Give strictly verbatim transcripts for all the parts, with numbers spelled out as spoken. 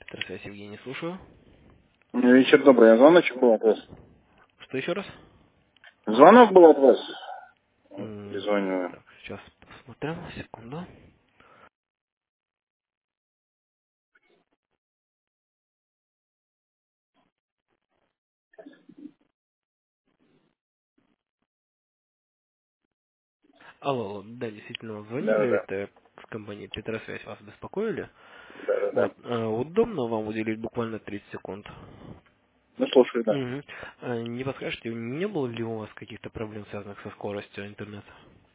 Здравствуйте, Евгений, слушаю. Вечер добрый. А звоночек был от вас. Что еще раз? Звонок был от вас. М, Перезвоню. Так, сейчас посмотрим, секунду. Алло, алло, да, действительно, вам Да, звонили, да, это с компании Петросвязь вас беспокоили. да, да, да. Вот, э, удобно вам уделить буквально тридцать секунд? Ну, слушай, да. Мгм. А не подскажете, не было ли у вас каких-то проблем, связанных со скоростью интернета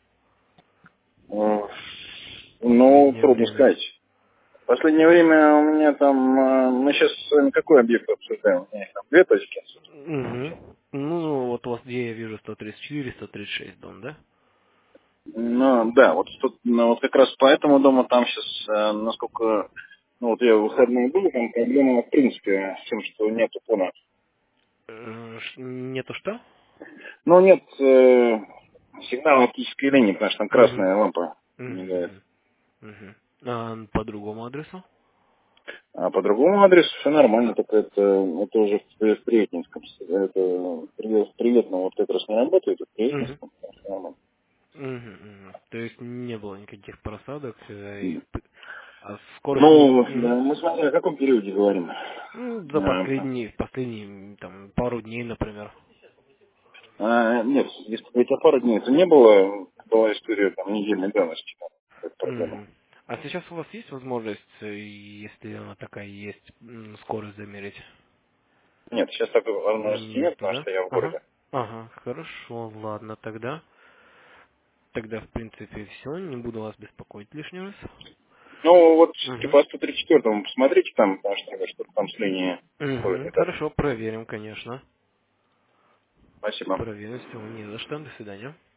Э, в Ну, последнее трудно время? сказать. В последнее время у меня там... э, Мы сейчас с вами какой объект обсуждаем? У меня их там две точки. Угу. Ну, вот у вас, где я вижу сто тридцать четыре, сто тридцать шесть дом, да? Ну, да, вот, тут, ну, вот как раз по этому дому там сейчас, насколько... Ну, вот я в выходные был, там проблема, в принципе, с тем, что нету фона. Э, ш- Нету что? Ну, нет э, сигнала оптической линии, потому что там Угу. красная лампа мигает. Угу. Угу. А по другому адресу? А по другому адресу все нормально, только это, это уже в, в Приветнинском. Это в Приветном вот как раз не работает, а в Угу. Приветнинском всё нормально. Угу. Угу. То есть не было никаких просадок, э, и п- а скорость не... Ну, Мгм. да, мы смотря о каком периоде говорим. Ну, за А, последние, последние там пару дней, например. а, нет, если говорить о пару дней, то не было, была история там недельной давности, там, как проблема. Мгм. А сейчас у вас есть возможность, э, если она такая есть, м, скорость замерить? Нет, сейчас такой возможности нет, Нету, потому да? что я в Ага. городе. Ага, хорошо, ладно, тогда. Тогда, в принципе, все, не буду вас беспокоить лишний раз. Ну, вот все-таки Угу. по сто тридцать четвёртому посмотрите там, потому что что-то там с линией ходит не Угу. так. Хорошо, проверим, конечно. Спасибо. Проверим, всего не за что, до свидания.